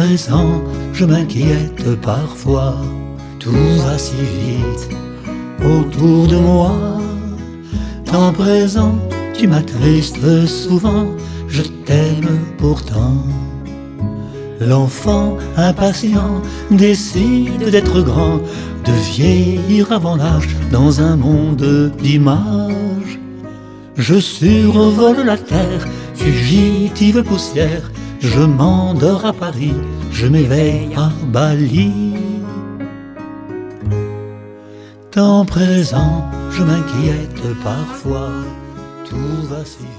présent, je m'inquiète parfois. Tout va si vite autour de moi. Temps présent, tu m'attristes souvent, je t'aime pourtant. L'enfant impatient décide d'être grand, de vieillir avant l'âge dans un monde d'images. Je survole la terre, fugitive poussière, je m'endors à Paris, je m'éveille à Bali. Temps présent, je m'inquiète parfois, tout va si vite.